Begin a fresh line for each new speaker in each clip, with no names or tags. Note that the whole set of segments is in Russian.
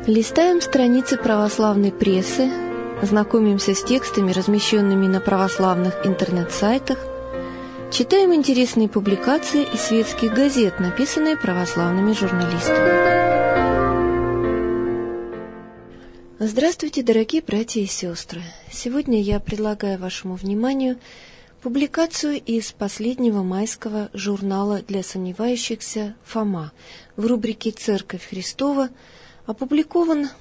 Листаем страницы православной прессы, знакомимся с текстами, размещенными на православных интернет-сайтах, читаем интересные публикации из светских газет, написанные православными журналистами. Здравствуйте, дорогие братья и сестры! Сегодня я предлагаю вашему вниманию публикацию из последнего майского журнала для сомневающихся «Фома» в рубрике «Церковь Христова». Опубликована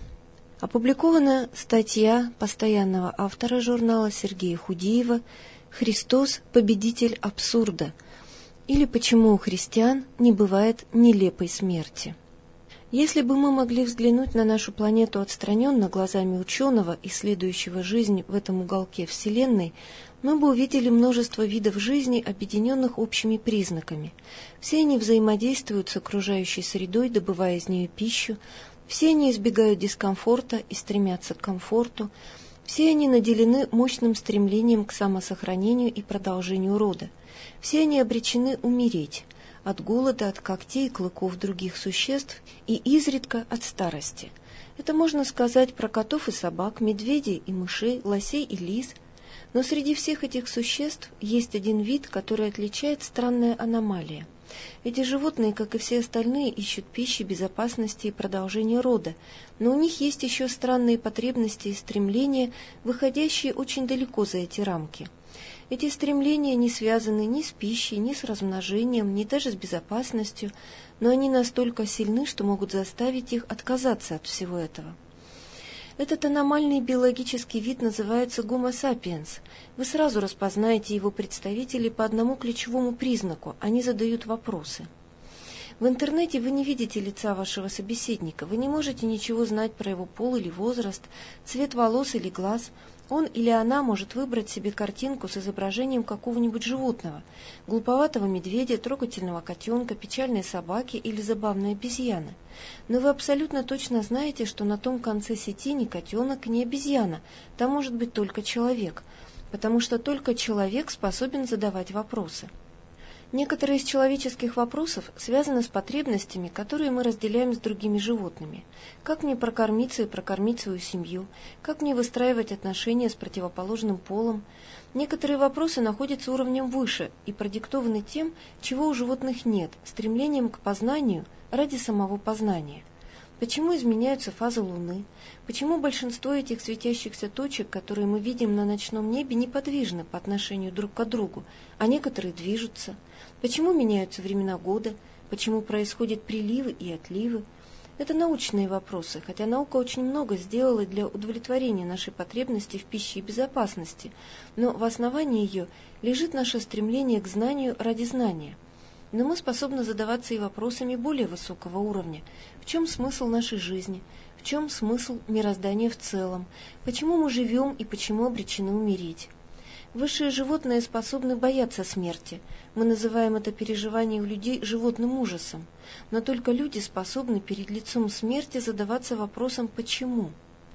статья постоянного автора журнала Сергея Худеева «Христос – победитель абсурда» или «Почему у христиан не бывает нелепой смерти». Если бы мы могли взглянуть на нашу планету отстраненно глазами ученого, исследующего жизнь в этом уголке Вселенной, мы бы увидели множество видов жизни, объединенных общими признаками. Все они взаимодействуют с окружающей средой, добывая из нее пищу, все они избегают дискомфорта и стремятся к комфорту, все они наделены мощным стремлением к самосохранению и продолжению рода, все они обречены умереть от голода, от когтей и клыков других существ и изредка от старости. Это можно сказать про котов и собак, медведей и мышей, лосей и лис. Но среди всех этих существ есть один вид, который отличает странная аномалия. Эти животные, как и все остальные, ищут пищи, безопасности и продолжения рода, но у них есть еще странные потребности и стремления, выходящие очень далеко за эти рамки. Эти стремления не связаны ни с пищей, ни с размножением, ни даже с безопасностью, но они настолько сильны, что могут заставить их отказаться от всего этого. Этот аномальный биологический вид называется Homo sapiens. Вы сразу распознаете его представителей по одному ключевому признаку – они задают вопросы. В интернете вы не видите лица вашего собеседника, вы не можете ничего знать про его пол или возраст, цвет волос или глаз. Он или она может выбрать себе картинку с изображением какого-нибудь животного – глуповатого медведя, трогательного котенка, печальной собаки или забавной обезьяны. Но вы абсолютно точно знаете, что на том конце сети ни котенок, ни обезьяна, там может быть только человек, потому что только человек способен задавать вопросы. Некоторые из человеческих вопросов связаны с потребностями, которые мы разделяем с другими животными. Как мне прокормиться и прокормить свою семью? Как мне выстраивать отношения с противоположным полом? Некоторые вопросы находятся уровнем выше и продиктованы тем, чего у животных нет, стремлением к познанию ради самого познания. Почему изменяются фазы Луны? Почему большинство этих светящихся точек, которые мы видим на ночном небе, неподвижны по отношению друг к другу, а некоторые движутся? Почему меняются времена года? Почему происходят приливы и отливы? Это научные вопросы, хотя наука очень много сделала для удовлетворения нашей потребности в пище и безопасности, но в основании ее лежит наше стремление к знанию ради знания. Но мы способны задаваться и вопросами более высокого уровня. В чем смысл нашей жизни? В чем смысл мироздания в целом? Почему мы живем и почему обречены умереть? Высшие животные способны бояться смерти. Мы называем это переживание у людей животным ужасом. Но только люди способны перед лицом смерти задаваться вопросом «почему?».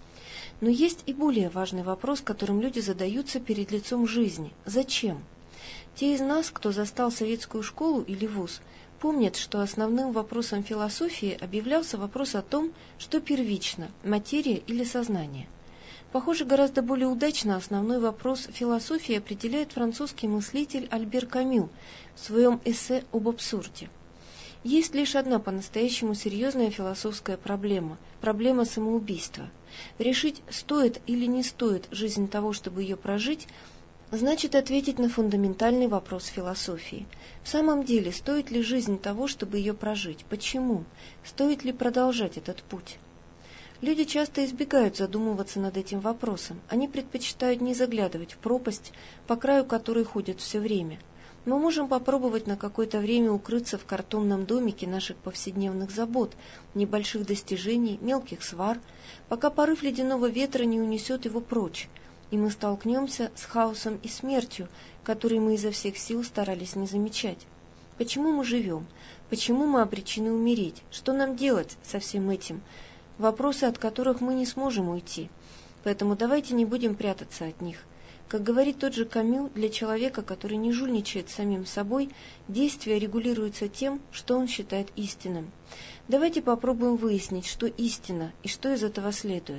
Но есть и более важный вопрос, которым люди задаются перед лицом жизни – «зачем?». Те из нас, кто застал советскую школу или вуз, помнят, что основным вопросом философии объявлялся вопрос о том, что первично – материя или сознание. Похоже, гораздо более удачно основной вопрос философии определяет французский мыслитель Альбер Камю в своем эссе об абсурде. Есть лишь одна по-настоящему серьезная философская проблема – проблема самоубийства. Решить, стоит или не стоит жизнь того, чтобы ее прожить – значит ответить на фундаментальный вопрос философии. В самом деле, стоит ли жизнь того, чтобы ее прожить? Почему? Стоит ли продолжать этот путь? Люди часто избегают задумываться над этим вопросом. Они предпочитают не заглядывать в пропасть, по краю которой ходят все время. Мы можем попробовать на какое-то время укрыться в картонном домике наших повседневных забот, небольших достижений, мелких свар, пока порыв ледяного ветра не унесет его прочь, и мы столкнемся с хаосом и смертью, которые мы изо всех сил старались не замечать. Почему мы живем? Почему мы обречены умереть? Что нам делать со всем этим? Вопросы, от которых мы не сможем уйти. Поэтому давайте не будем прятаться от них. Как говорит тот же Камю, для человека, который не жульничает самим собой, действия регулируются тем, что он считает истинным. Давайте попробуем выяснить, что истина и что из этого следует.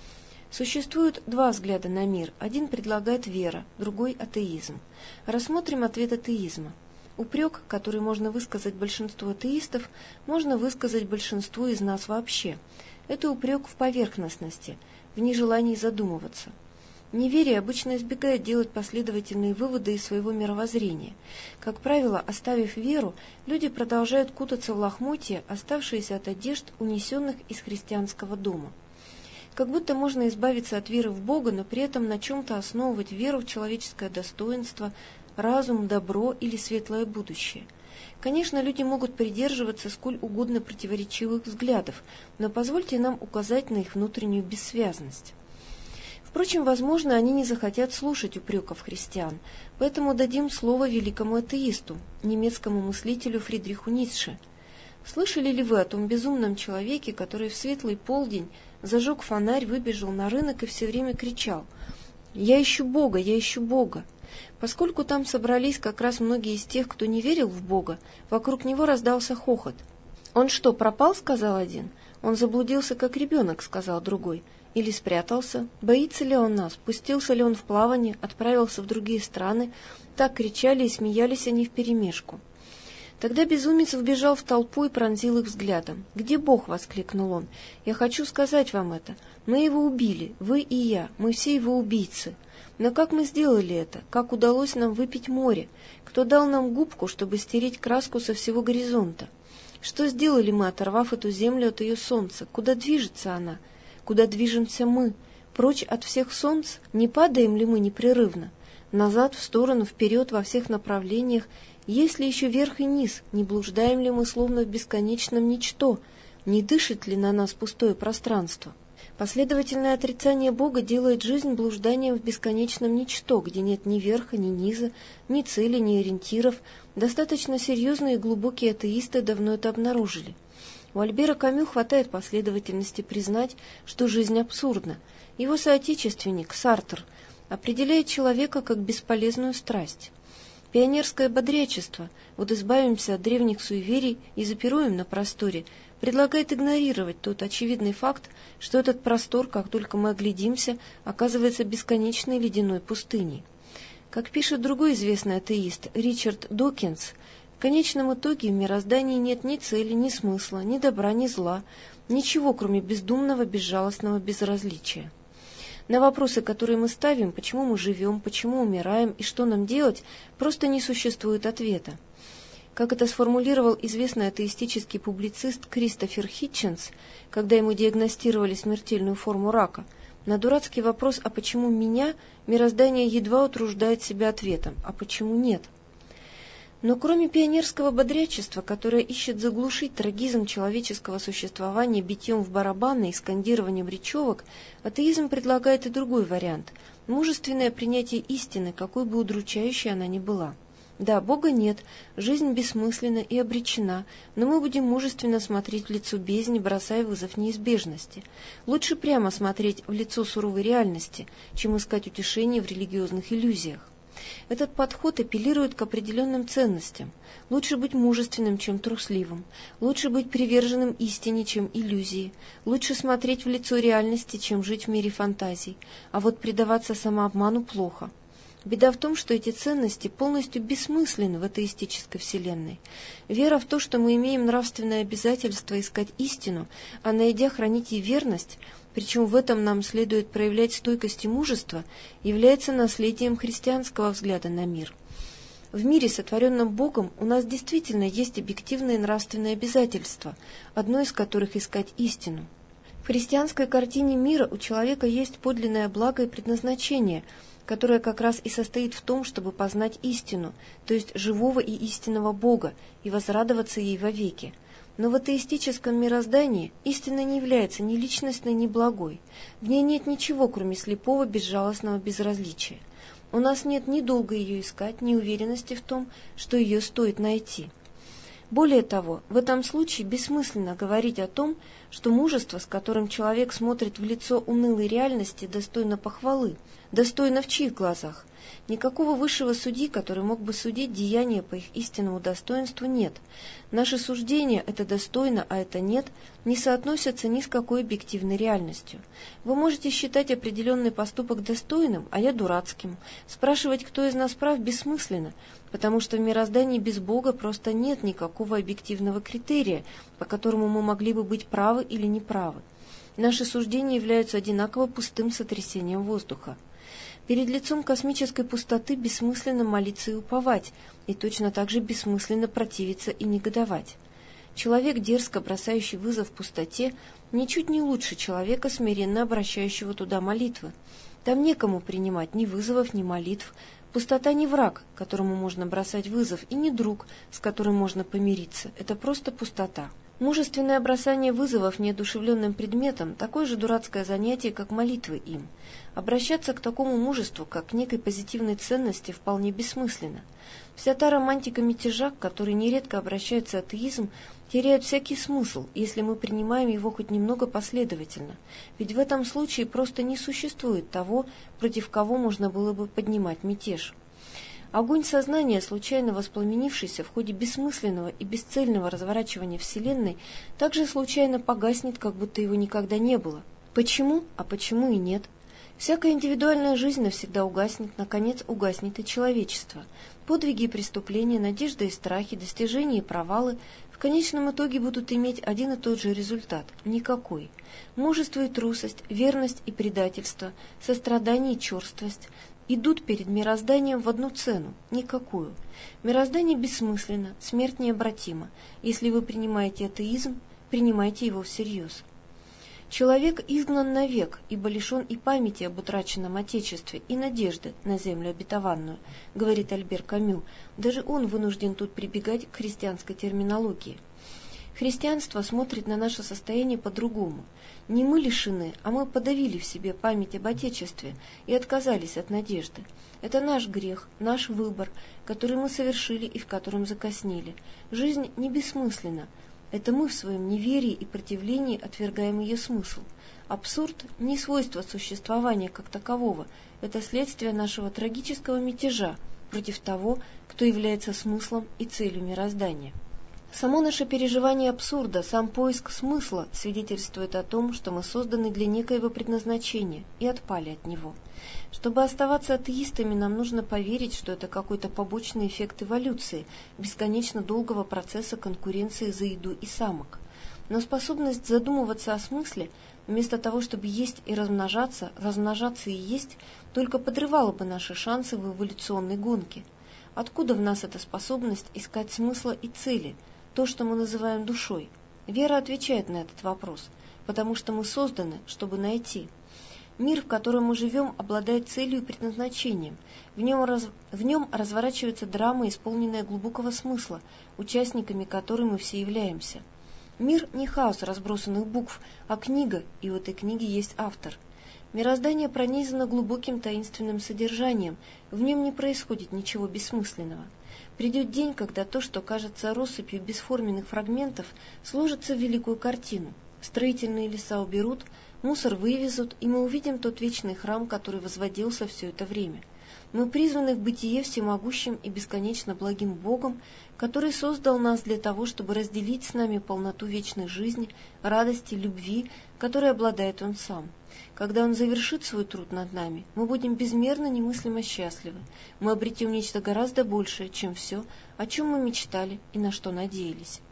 Существует два взгляда на мир. Один предлагает вера, другой – атеизм. Рассмотрим ответ атеизма. Упрек, который можно высказать большинству атеистов, можно высказать большинству из нас вообще. Это упрек в поверхностности, в нежелании задумываться. Неверие обычно избегает делать последовательные выводы из своего мировоззрения. Как правило, оставив веру, люди продолжают кутаться в лохмотья, оставшиеся от одежд, унесенных из христианского дома. Как будто можно избавиться от веры в Бога, но при этом на чем-то основывать веру в человеческое достоинство, разум, добро или светлое будущее. Конечно, люди могут придерживаться сколь угодно противоречивых взглядов, но позвольте нам указать на их внутреннюю бессвязность. Впрочем, возможно, они не захотят слушать упреков христиан, поэтому дадим слово великому атеисту, немецкому мыслителю Фридриху Ницше. Слышали ли вы о том безумном человеке, который в светлый полдень зажег фонарь, выбежал на рынок и все время кричал: «Я ищу Бога, я ищу Бога». Поскольку там собрались как раз многие из тех, кто не верил в Бога, вокруг него раздался хохот. «Он что, пропал?» — сказал один. «Он заблудился, как ребенок», — сказал другой. Или спрятался? Боится ли он нас? Пустился ли он в плавание? Отправился в другие страны? Так кричали и смеялись они вперемешку. Тогда безумец вбежал в толпу и пронзил их взглядом. «Где Бог?» — воскликнул он. «Я хочу сказать вам это. Мы его убили, вы и я, мы все его убийцы. Но как мы сделали это? Как удалось нам выпить море? Кто дал нам губку, чтобы стереть краску со всего горизонта? Что сделали мы, оторвав эту землю от ее солнца? Куда движется она? Куда движемся мы? Прочь от всех солнц? Не падаем ли мы непрерывно? Назад, в сторону, вперед, во всех направлениях? Есть ли еще верх и низ? Не блуждаем ли мы словно в бесконечном ничто? Не дышит ли на нас пустое пространство? Последовательное отрицание Бога делает жизнь блужданием в бесконечном ничто, где нет ни верха, ни низа, ни цели, ни ориентиров. Достаточно серьезные и глубокие атеисты давно это обнаружили. У Альбера Камю хватает последовательности признать, что жизнь абсурдна. Его соотечественник, Сартр, определяет человека как бесполезную страсть. Пионерское бодрячество, вот избавимся от древних суеверий и запируем на просторе, предлагает игнорировать тот очевидный факт, что этот простор, как только мы оглядимся, оказывается бесконечной ледяной пустыней. Как пишет другой известный атеист Ричард Докинс, в конечном итоге в мироздании нет ни цели, ни смысла, ни добра, ни зла, ничего, кроме бездумного, безжалостного безразличия. На вопросы, которые мы ставим, почему мы живем, почему умираем и что нам делать, просто не существует ответа. Как это сформулировал известный атеистический публицист Кристофер Хитченс, когда ему диагностировали смертельную форму рака, на дурацкий вопрос «а почему меня?» мироздание едва утруждает себя ответом «а почему нет?». Но кроме пионерского бодрячества, которое ищет заглушить трагизм человеческого существования битьем в барабаны и скандированием речевок, атеизм предлагает и другой вариант – мужественное принятие истины, какой бы удручающей она ни была. Да, Бога нет, жизнь бессмысленна и обречена, но мы будем мужественно смотреть в лицо бездни, бросая вызов неизбежности. Лучше прямо смотреть в лицо суровой реальности, чем искать утешение в религиозных иллюзиях. Этот подход апеллирует к определенным ценностям. Лучше быть мужественным, чем трусливым. Лучше быть приверженным истине, чем иллюзии. Лучше смотреть в лицо реальности, чем жить в мире фантазий. А вот предаваться самообману плохо. Беда в том, что эти ценности полностью бессмысленны в атеистической вселенной. Вера в то, что мы имеем нравственное обязательство искать истину, а найдя хранить ей верность, причем в этом нам следует проявлять стойкость и мужество, является наследием христианского взгляда на мир. В мире, сотворенном Богом, у нас действительно есть объективные нравственные обязательства, одно из которых искать истину. В христианской картине мира у человека есть подлинное благо и предназначение, которое как раз и состоит в том, чтобы познать истину, то есть живого и истинного Бога, и возрадоваться ей вовеки. Но в атеистическом мироздании истина не является ни личностной, ни благой. В ней нет ничего, кроме слепого, безжалостного безразличия. У нас нет ни долга ее искать, ни уверенности в том, что ее стоит найти. Более того, в этом случае бессмысленно говорить о том, что мужество, с которым человек смотрит в лицо унылой реальности, достойно похвалы, достойно в чьих глазах? Никакого высшего судьи, который мог бы судить деяния по их истинному достоинству, нет. Наши суждения «это достойно, а это нет» не соотносятся ни с какой объективной реальностью. Вы можете считать определенный поступок достойным, а я дурацким. Спрашивать, кто из нас прав, бессмысленно, потому что в мироздании без Бога просто нет никакого объективного критерия, по которому мы могли бы быть правы или неправы. Наши суждения являются одинаково пустым сотрясением воздуха. Перед лицом космической пустоты бессмысленно молиться и уповать, и точно так же бессмысленно противиться и негодовать. Человек, дерзко бросающий вызов пустоте, ничуть не лучше человека, смиренно обращающего туда молитвы. Там некому принимать ни вызовов, ни молитв. Пустота не враг, которому можно бросать вызов, и не друг, с которым можно помириться. Это просто пустота. Мужественное бросание вызовов неодушевленным предметам – такое же дурацкое занятие, как молитвы им. Обращаться к такому мужеству, как к некой позитивной ценности, вполне бессмысленно. Вся та романтика мятежа, к которой нередко обращается атеизм, теряет всякий смысл, если мы принимаем его хоть немного последовательно, ведь в этом случае просто не существует того, против кого можно было бы поднимать мятеж. Огонь сознания, случайно воспламенившийся в ходе бессмысленного и бесцельного разворачивания Вселенной, также случайно погаснет, как будто его никогда не было. Почему? А почему и нет? Всякая индивидуальная жизнь навсегда угаснет, наконец угаснет и человечество. Подвиги и преступления, надежды и страхи, достижения и провалы в конечном итоге будут иметь один и тот же результат – никакой. Мужество и трусость, верность и предательство, сострадание и черствость – идут перед мирозданием в одну цену, никакую. Мироздание бессмысленно, смерть необратима. Если вы принимаете атеизм, принимайте его всерьез. Человек изгнан навек, ибо лишен и памяти об утраченном Отечестве, и надежды на землю обетованную, говорит Альбер Камю. Даже он вынужден тут прибегать к христианской терминологии. Христианство смотрит на наше состояние по-другому. Не мы лишены, а мы подавили в себе память об Отечестве и отказались от надежды. Это наш грех, наш выбор, который мы совершили и в котором закоснели. Жизнь не бессмысленна. Это мы в своем неверии и противлении отвергаем ее смысл. Абсурд – не свойство существования как такового, это следствие нашего трагического мятежа против того, кто является смыслом и целью мироздания. Само наше переживание абсурда, сам поиск смысла свидетельствует о том, что мы созданы для некоего предназначения и отпали от него. Чтобы оставаться атеистами, нам нужно поверить, что это какой-то побочный эффект эволюции, бесконечно долгого процесса конкуренции за еду и самок. Но способность задумываться о смысле, вместо того, чтобы есть и размножаться и есть, только подрывала бы наши шансы в эволюционной гонке. Откуда в нас эта способность искать смысла и цели, то, что мы называем душой? Вера отвечает на этот вопрос, потому что мы созданы, чтобы найти. Мир, в котором мы живем, обладает целью и предназначением. В нем разворачивается драма, исполненная глубокого смысла, участниками которой мы все являемся. Мир не хаос разбросанных букв, а книга, и в этой книге есть автор. Мироздание пронизано глубоким таинственным содержанием, в нем не происходит ничего бессмысленного. Придет день, когда то, что кажется россыпью бесформенных фрагментов, сложится в великую картину. Строительные леса уберут, мусор вывезут, и мы увидим тот вечный храм, который возводился все это время. Мы призваны в бытие всемогущим и бесконечно благим Богом, который создал нас для того, чтобы разделить с нами полноту вечной жизни, радости, любви, которой обладает Он сам. Когда Он завершит свой труд над нами, мы будем безмерно немыслимо счастливы. Мы обретем нечто гораздо большее, чем все, о чем мы мечтали и на что надеялись.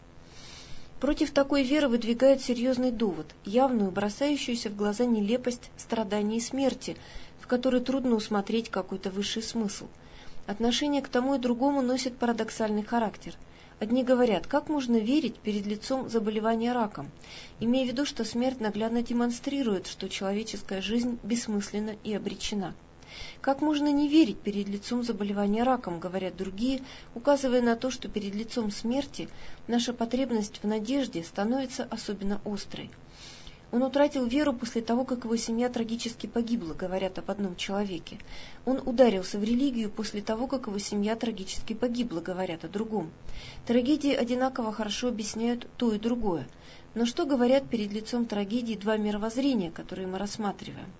Против такой веры выдвигают серьезный довод, явную, бросающуюся в глаза нелепость страданий и смерти, в которой трудно усмотреть какой-то высший смысл. Отношение к тому и другому носит парадоксальный характер. Одни говорят, как можно верить перед лицом заболевания раком, имея в виду, что смерть наглядно демонстрирует, что человеческая жизнь бессмысленна и обречена. Как можно не верить перед лицом заболевания раком, говорят другие, указывая на то, что перед лицом смерти наша потребность в надежде становится особенно острой. Он утратил веру после того, как его семья трагически погибла, говорят об одном человеке. Он ударился в религию после того, как его семья трагически погибла, говорят о другом. Трагедии одинаково хорошо объясняют то и другое. Но что говорят перед лицом трагедии два мировоззрения, которые мы рассматриваем?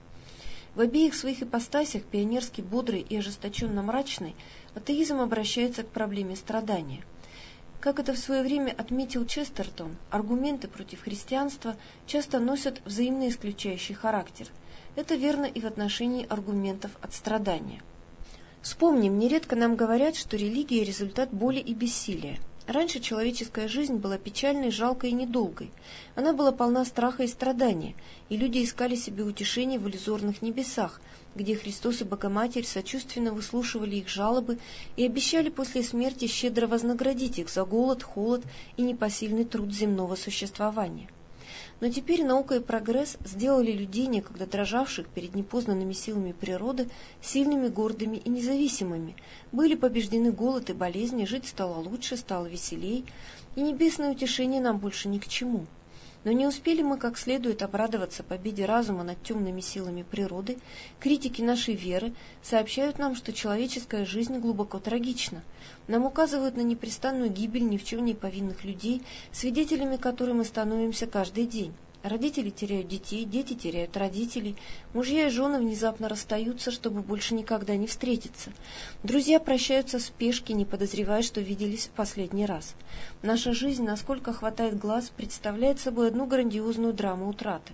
В обеих своих ипостасях, пионерски бодрый и ожесточенно мрачный, атеизм обращается к проблеме страдания. Как это в свое время отметил Честертон, аргументы против христианства часто носят взаимно исключающий характер. Это верно и в отношении аргументов от страдания. Вспомним, нередко нам говорят, что религия – результат боли и бессилия. Раньше человеческая жизнь была печальной, жалкой и недолгой. Она была полна страха и страдания, и люди искали себе утешение в иллюзорных небесах, где Христос и Богоматерь сочувственно выслушивали их жалобы и обещали после смерти щедро вознаградить их за голод, холод и непосильный труд земного существования. Но теперь наука и прогресс сделали людей, некогда дрожавших перед непознанными силами природы, сильными, гордыми и независимыми. Были побеждены голод и болезни, жить стало лучше, стало веселей, и небесное утешение нам больше ни к чему. Но не успели мы как следует обрадоваться победе разума над темными силами природы, критики нашей веры сообщают нам, что человеческая жизнь глубоко трагична. Нам указывают на непрестанную гибель ни в чем не повинных людей, свидетелями которой мы становимся каждый день. Родители теряют детей, дети теряют родителей, мужья и жены внезапно расстаются, чтобы больше никогда не встретиться. Друзья прощаются в спешке, не подозревая, что виделись в последний раз. Наша жизнь, насколько хватает глаз, представляет собой одну грандиозную драму утраты.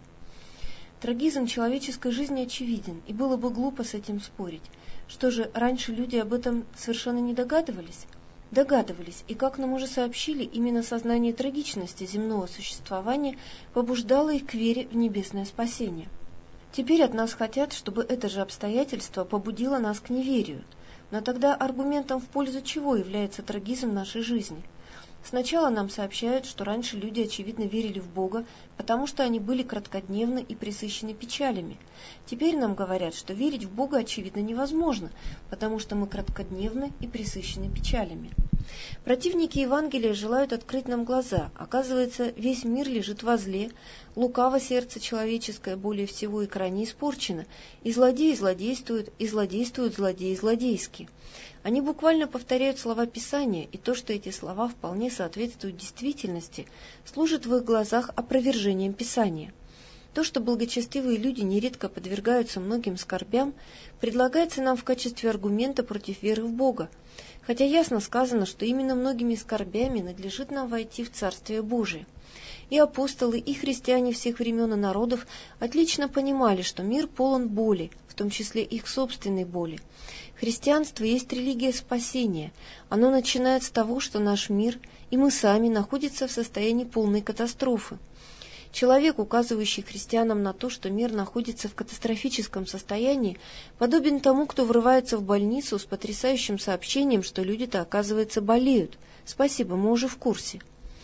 Трагизм человеческой жизни очевиден, и было бы глупо с этим спорить. Что же, раньше люди об этом совершенно не догадывались? Догадывались, и, как нам уже сообщили, именно сознание трагичности земного существования побуждало их к вере в небесное спасение. Теперь от нас хотят, чтобы это же обстоятельство побудило нас к неверию. Но тогда аргументом в пользу чего является трагизм нашей жизни? Сначала нам сообщают, что раньше люди, очевидно, верили в Бога, потому что они были краткодневны и пресыщены печалями. Теперь нам говорят, что верить в Бога, очевидно, невозможно, потому что мы краткодневны и пресыщены печалями. Противники Евангелия желают открыть нам глаза. Оказывается, весь мир лежит во зле, лукаво сердце человеческое более всего и крайне испорчено, и злодеи злодействуют, и злодействуют злодеи злодейски. Они буквально повторяют слова Писания, и то, что эти слова вполне соответствуют действительности, служит в их глазах опровержением Писания. То, что благочестивые люди нередко подвергаются многим скорбям, предлагается нам в качестве аргумента против веры в Бога, хотя ясно сказано, что именно многими скорбями надлежит нам войти в Царствие Божие. И апостолы, и христиане всех времен и народов отлично понимали, что мир полон боли, в том числе их собственной боли. Христианство есть религия спасения. Оно начинает с того, что наш мир и мы сами находятся в состоянии полной катастрофы. Человек, указывающий христианам на то, что мир находится в катастрофическом состоянии, подобен тому, кто врывается в больницу с потрясающим сообщением, что люди-то, оказывается, болеют. Спасибо, мы уже в курсе.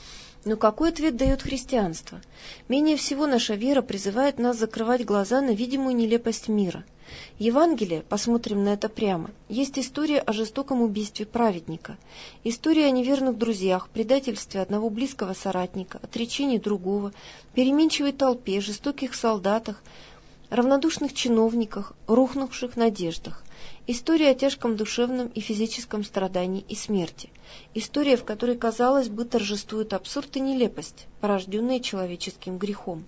Но какой ответ дает христианство? Менее всего наша вера призывает нас закрывать глаза на видимую нелепость мира. Евангелие, посмотрим на это прямо, есть история о жестоком убийстве праведника, история о неверных друзьях, предательстве одного близкого соратника, отречении другого, переменчивой толпе, жестоких солдатах, равнодушных чиновниках, рухнувших надеждах. История о тяжком душевном и физическом страдании и смерти. История, в которой, казалось бы, торжествует абсурд и нелепость, порожденные человеческим грехом.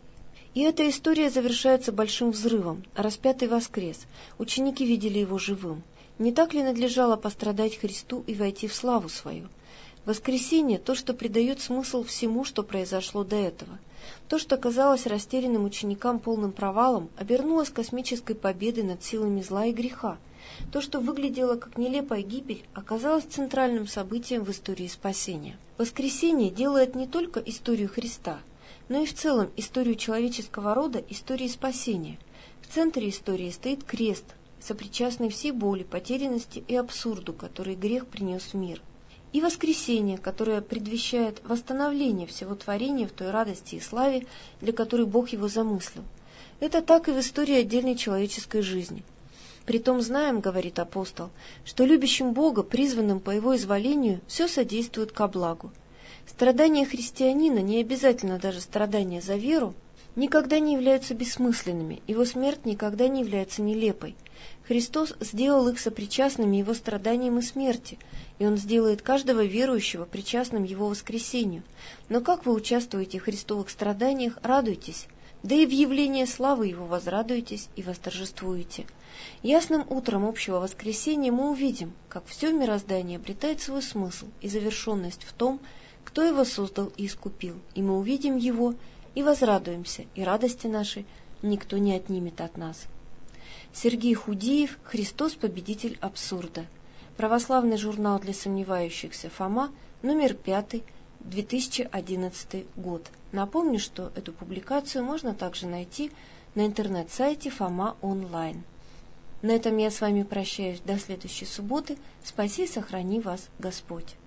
И эта история завершается большим взрывом. Распятый воскрес. Ученики видели его живым. Не так ли надлежало пострадать Христу и войти в славу свою? Воскресение – то, что придает смысл всему, что произошло до этого. То, что казалось растерянным ученикам полным провалом, обернулось космической победой над силами зла и греха. То, что выглядело как нелепая гибель, оказалось центральным событием в истории спасения. Воскресение делает не только историю Христа, но и в целом историю человеческого рода, истории спасения. В центре истории стоит крест, сопричастный всей боли, потерянности и абсурду, который грех принес в мир. И воскресение, которое предвещает восстановление всего творения в той радости и славе, для которой Бог его замыслил. Это так и в истории отдельной человеческой жизни. «Притом знаем, — говорит апостол, — что любящим Бога, призванным по Его изволению, все содействует ко благу». Страдания христианина, не обязательно даже страдания за веру, никогда не являются бессмысленными, его смерть никогда не является нелепой. Христос сделал их сопричастными его страданиям и смерти, и Он сделает каждого верующего причастным его воскресению. Но как вы участвуете в христовых страданиях, радуйтесь, да и в явлении славы Его возрадуетесь и восторжествуете. Ясным утром общего воскресения мы увидим, как все мироздание обретает свой смысл и завершенность в том, кто его создал и искупил, и мы увидим его и возрадуемся, и радости нашей никто не отнимет от нас. Сергей Худиев, «Христос, победитель абсурда». Православный журнал для сомневающихся, Фома, номер 5, 2011 год. Напомню, что эту публикацию можно также найти на интернет-сайте Фома онлайн. На этом я с вами прощаюсь до следующей субботы. Спаси и сохрани вас Господь.